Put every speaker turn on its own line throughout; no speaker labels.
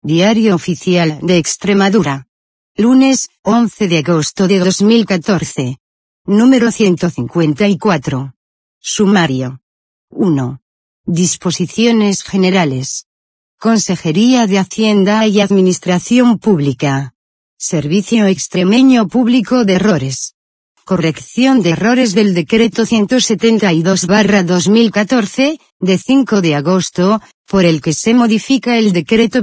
Diario Oficial de Extremadura. Lunes, 11 de agosto de 2014. Número 154. Sumario. 1. Disposiciones generales. Consejería de Hacienda y Administración Pública. Servicio Extremeño Público de Errores. Corrección de errores del Decreto 172/2014, de 5 de agosto, por el que se modifica el Decreto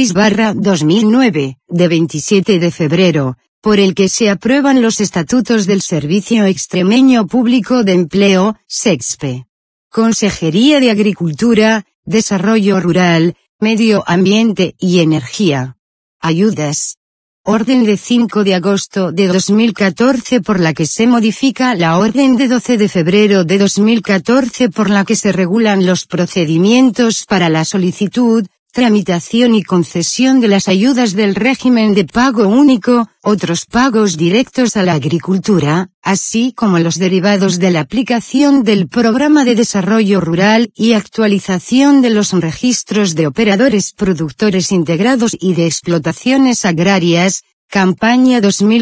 26/2009, de 27 de febrero, por el que se aprueban los estatutos del Servicio Extremeño Público de Empleo, SEXPE. Consejería de Agricultura, Desarrollo Rural, Medio Ambiente y Energía. Ayudas. Orden de 5 de agosto de 2014 por la que se modifica la orden de 12 de febrero de 2014 por la que se regulan los procedimientos para la solicitud, tramitación y concesión de las ayudas del régimen de pago único, otros pagos directos a la agricultura, así como los derivados de la aplicación del Programa de Desarrollo Rural y actualización de los registros de operadores productores integrados y de explotaciones agrarias, campaña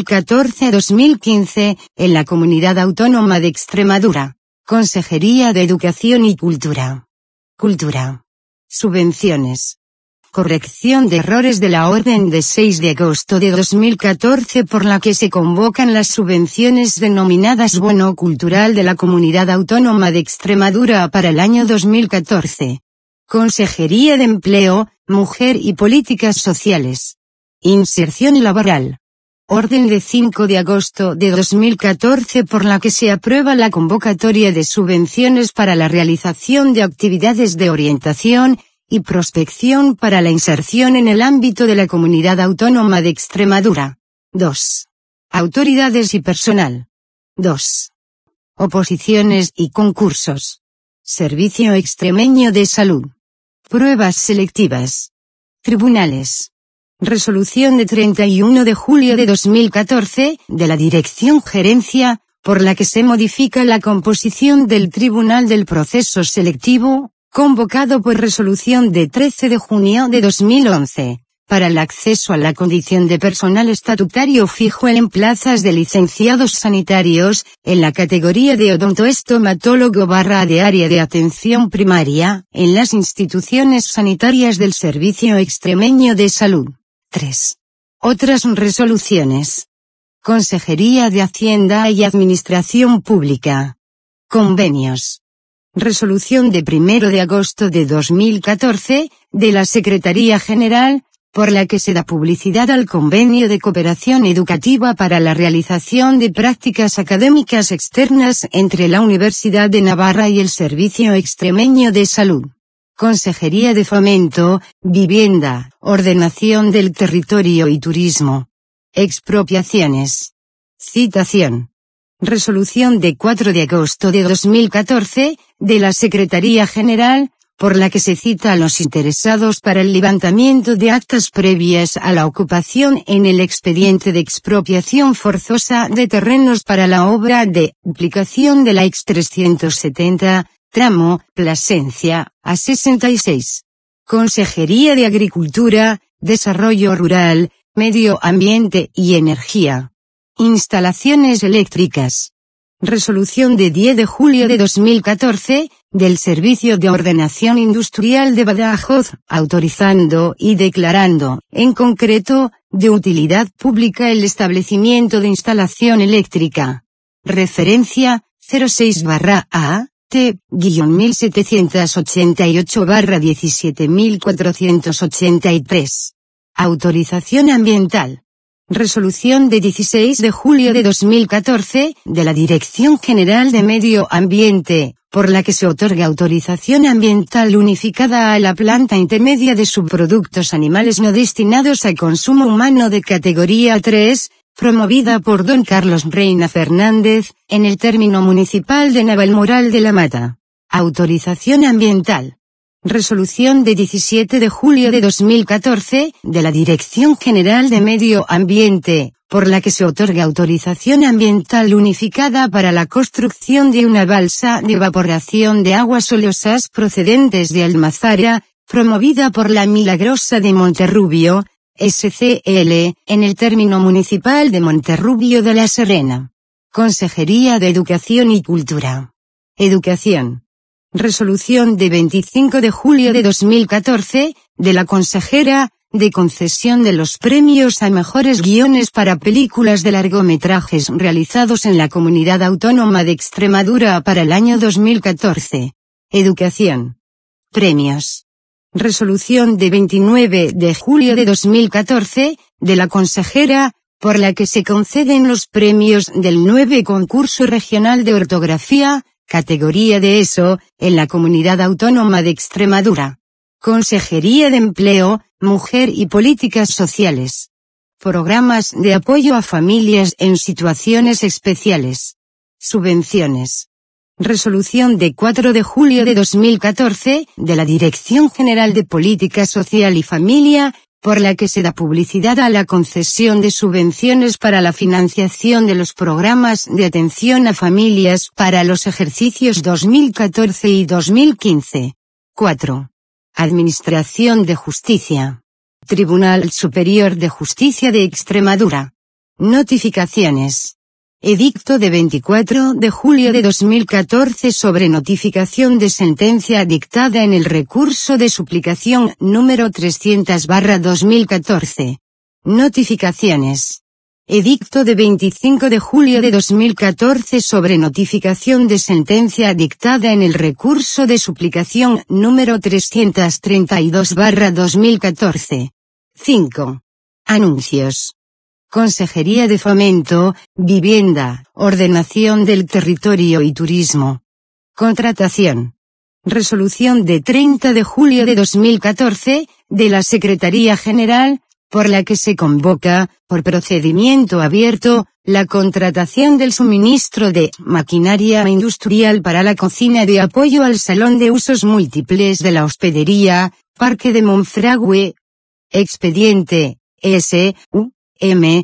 2014-2015, en la Comunidad Autónoma de Extremadura. Consejería de Educación y Cultura. Cultura. Subvenciones. Corrección de errores de la orden de 6 de agosto de 2014 por la que se convocan las subvenciones denominadas Bono Cultural de la Comunidad Autónoma de Extremadura para el año 2014. Consejería de Empleo, Mujer y Políticas Sociales. Inserción laboral. Orden de 5 de agosto de 2014 por la que se aprueba la convocatoria de subvenciones para la realización de actividades de orientación y prospección para la inserción en el ámbito de la Comunidad Autónoma de Extremadura. 2. Autoridades y personal. 2. Oposiciones y concursos. Servicio Extremeño de Salud. Pruebas selectivas. Tribunales. Resolución de 31 de julio de 2014, de la Dirección Gerencia, por la que se modifica la composición del Tribunal del Proceso Selectivo, convocado por resolución de 13 de junio de 2011, para el acceso a la condición de personal estatutario fijo en plazas de licenciados sanitarios, en la categoría de odontoestomatólogo / de área de atención primaria, en las instituciones sanitarias del Servicio Extremeño de Salud. 3. Otras resoluciones. Consejería de Hacienda y Administración Pública. Convenios. Resolución de 1 de agosto de 2014, de la Secretaría General, por la que se da publicidad al convenio de cooperación educativa para la realización de prácticas académicas externas entre la Universidad de Navarra y el Servicio Extremeño de Salud. Consejería de Fomento, Vivienda, Ordenación del Territorio y Turismo. Expropiaciones. Citación. Resolución de 4 de agosto de 2014, de la Secretaría General, por la que se cita a los interesados para el levantamiento de actas previas a la ocupación en el expediente de expropiación forzosa de terrenos para la obra de duplicación de la Ex 370, tramo Plasencia, A66. Consejería de Agricultura, Desarrollo Rural, Medio Ambiente y Energía. Instalaciones eléctricas. Resolución de 10 de julio de 2014, del Servicio de Ordenación Industrial de Badajoz, autorizando y declarando, en concreto, de utilidad pública el establecimiento de instalación eléctrica. Referencia, 06/A, T-1788/17483. Autorización ambiental. Resolución de 16 de julio de 2014, de la Dirección General de Medio Ambiente, por la que se otorga autorización ambiental unificada a la planta intermedia de subproductos animales no destinados a consumo humano de categoría 3, promovida por don Carlos Reina Fernández, en el término municipal de Navalmoral de la Mata. Autorización ambiental. Resolución de 17 de julio de 2014, de la Dirección General de Medio Ambiente, por la que se otorga autorización ambiental unificada para la construcción de una balsa de evaporación de aguas olosas procedentes de Almazara, promovida por la Milagrosa de Monterrubio, SCL, en el término municipal de Monterrubio de la Serena. Consejería de Educación y Cultura. Educación. Resolución de 25 de julio de 2014, de la consejera, de concesión de los premios a mejores guiones para películas de largometrajes realizados en la Comunidad Autónoma de Extremadura para el año 2014. Educación. Premios. Resolución de 29 de julio de 2014, de la consejera, por la que se conceden los premios del 9 Concurso Regional de Ortografía, categoría de ESO, en la Comunidad Autónoma de Extremadura. Consejería de Empleo, Mujer y Políticas Sociales. Programas de apoyo a familias en situaciones especiales. Subvenciones. Resolución de 4 de julio de 2014, de la Dirección General de Política Social y Familia, por la que se da publicidad a la concesión de subvenciones para la financiación de los programas de atención a familias para los ejercicios 2014 y 2015. 4. Administración de Justicia. Tribunal Superior de Justicia de Extremadura. Notificaciones. Edicto de 24 de julio de 2014 sobre notificación de sentencia dictada en el recurso de suplicación número 300/2014. Notificaciones. Edicto de 25 de julio de 2014 sobre notificación de sentencia dictada en el recurso de suplicación número 332/2014. 5. Anuncios. Consejería de Fomento, Vivienda, Ordenación del Territorio y Turismo. Contratación. Resolución de 30 de julio de 2014, de la Secretaría General, por la que se convoca, por procedimiento abierto, la contratación del suministro de maquinaria industrial para la cocina de apoyo al Salón de Usos Múltiples de la Hospedería, Parque de Monfragüe. Expediente, S.U. M.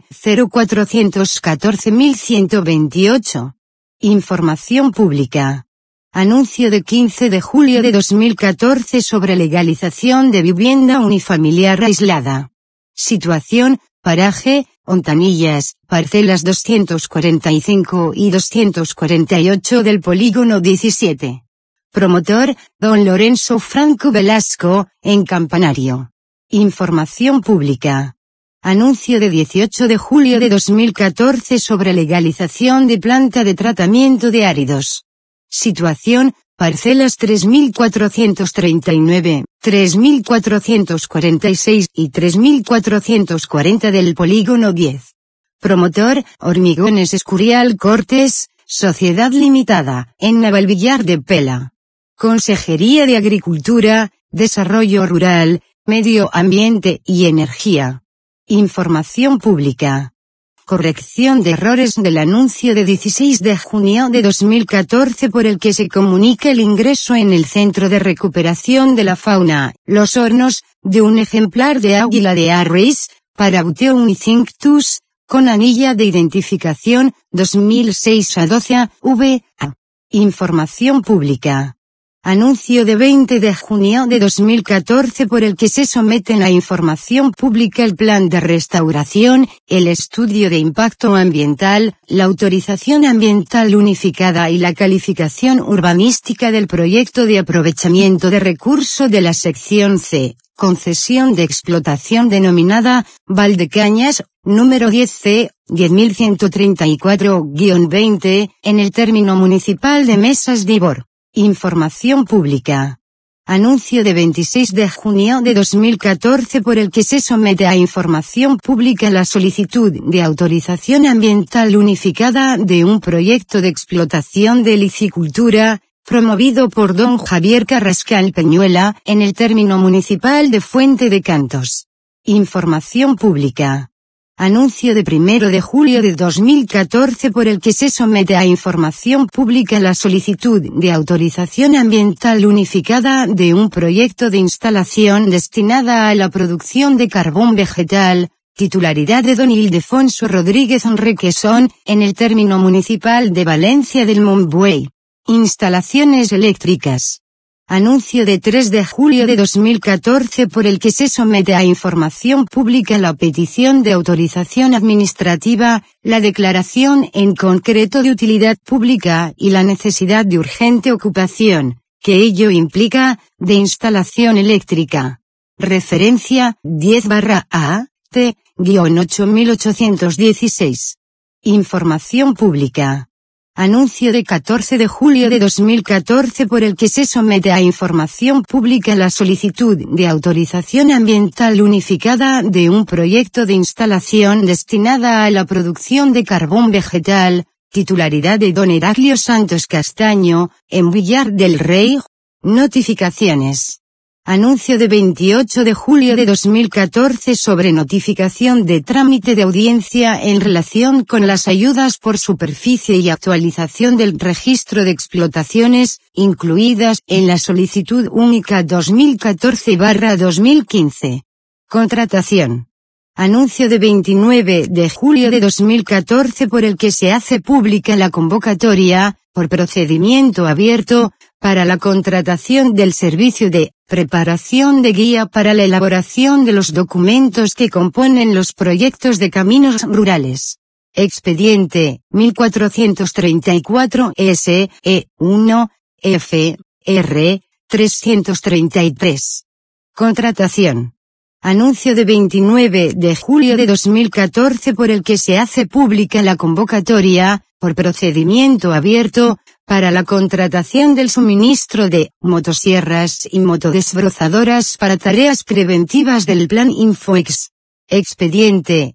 0414.128. Información pública. Anuncio de 15 de julio de 2014 sobre legalización de vivienda unifamiliar aislada. Situación, paraje, Ontanillas, parcelas 245 y 248 del polígono 17. Promotor, don Lorenzo Franco Velasco, en Campanario. Información pública. Anuncio de 18 de julio de 2014 sobre legalización de planta de tratamiento de áridos. Situación, parcelas 3439, 3446 y 3440 del polígono 10. Promotor, Hormigones Escurial Cortes, Sociedad Limitada, en Navalvillar de Pela. Consejería de Agricultura, Desarrollo Rural, Medio Ambiente y Energía. Información pública. Corrección de errores del anuncio de 16 de junio de 2014 por el que se comunica el ingreso en el Centro de Recuperación de la Fauna, Los Hornos, de un ejemplar de águila de Harris, para Buteo Unicinctus, con anilla de identificación, 2006 a 12, v.a. Información pública. Anuncio de 20 de junio de 2014 por el que se someten a información pública el plan de restauración, el estudio de impacto ambiental, la autorización ambiental unificada y la calificación urbanística del proyecto de aprovechamiento de recurso de la sección C, concesión de explotación denominada Valdecañas, número 10C, 10.134-20, en el término municipal de Mesas de Ibor. Información pública. Anuncio de 26 de junio de 2014 por el que se somete a información pública la solicitud de autorización ambiental unificada de un proyecto de explotación de licicultura, promovido por don Javier Carrascal Peñuela, en el término municipal de Fuente de Cantos. Información pública. Anuncio de 1 de julio de 2014 por el que se somete a información pública la solicitud de autorización ambiental unificada de un proyecto de instalación destinada a la producción de carbón vegetal, titularidad de don Ildefonso Rodríguez Requesón, en el término municipal de Valencia del Montbuey. Instalaciones eléctricas. Anuncio de 3 de julio de 2014 por el que se somete a información pública la petición de autorización administrativa, la declaración en concreto de utilidad pública y la necesidad de urgente ocupación, que ello implica, de instalación eléctrica. Referencia 10/A, T-8816. Información pública. Anuncio de 14 de julio de 2014 por el que se somete a información pública la solicitud de autorización ambiental unificada de un proyecto de instalación destinada a la producción de carbón vegetal, titularidad de don Heraclio Santos Castaño, en Villar del Rey. Notificaciones. Anuncio de 28 de julio de 2014 sobre notificación de trámite de audiencia en relación con las ayudas por superficie y actualización del registro de explotaciones, incluidas en la solicitud única 2014/2015. Contratación. Anuncio de 29 de julio de 2014 por el que se hace pública la convocatoria, por procedimiento abierto, para la contratación del servicio de preparación de guía para la elaboración de los documentos que componen los proyectos de caminos rurales. Expediente 1434 SE1 FR 333. Contratación. Anuncio de 29 de julio de 2014 por el que se hace pública la convocatoria, por procedimiento abierto, para la contratación del suministro de motosierras y motodesbrozadoras para tareas preventivas del Plan Infoex. Expediente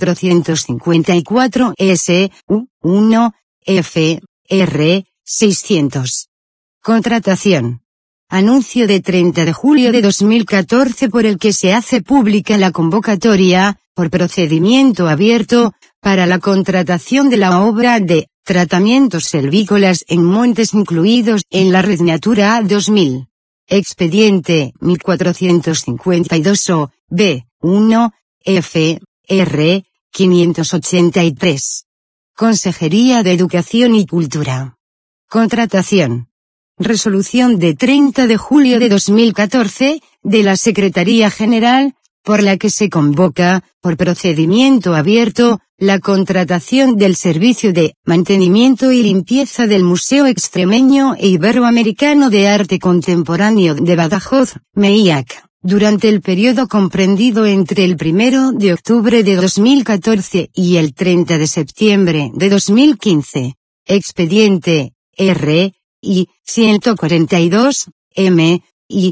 1454 SU1 FR 600. Contratación. Anuncio de 30 de julio de 2014 por el que se hace pública la convocatoria, por procedimiento abierto, para la contratación de la obra de tratamientos selvícolas en montes incluidos en la Red Natura 2000. Expediente 1452 B1 FR 583. Consejería de Educación y Cultura. Contratación. Resolución de 30 de julio de 2014, de la Secretaría General, por la que se convoca, por procedimiento abierto, la contratación del servicio de mantenimiento y limpieza del Museo Extremeño e Iberoamericano de Arte Contemporáneo de Badajoz, MEIAC, durante el periodo comprendido entre el 1 de octubre de 2014 y el 30 de septiembre de 2015. Expediente R. I. 142, M. I.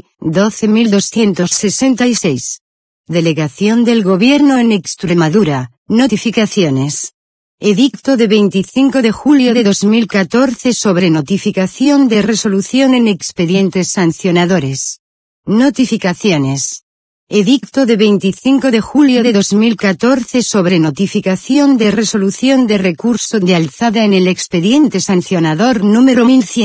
12266. Delegación del Gobierno en Extremadura. Notificaciones. Edicto de 25 de julio de 2014 sobre notificación de resolución en expedientes sancionadores. Notificaciones. Edicto de 25 de julio de 2014 sobre notificación de resolución de recurso de alzada en el expediente sancionador número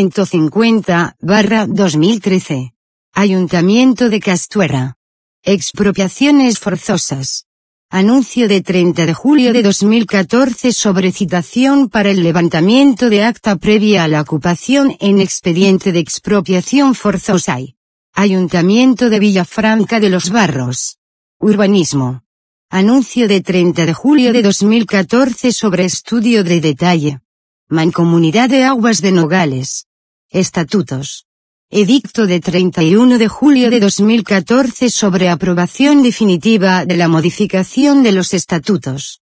1150/2013. Ayuntamiento de Castuera. Expropiaciones forzosas. Anuncio de 30 de julio de 2014 sobre citación para el levantamiento de acta previa a la ocupación en expediente de expropiación forzosa. Ayuntamiento de Villafranca de los Barros. Urbanismo. Anuncio de 30 de julio de 2014 sobre estudio de detalle. Mancomunidad de Aguas de Nogales. Estatutos. Edicto de 31 de julio de 2014 sobre aprobación definitiva de la modificación de los estatutos.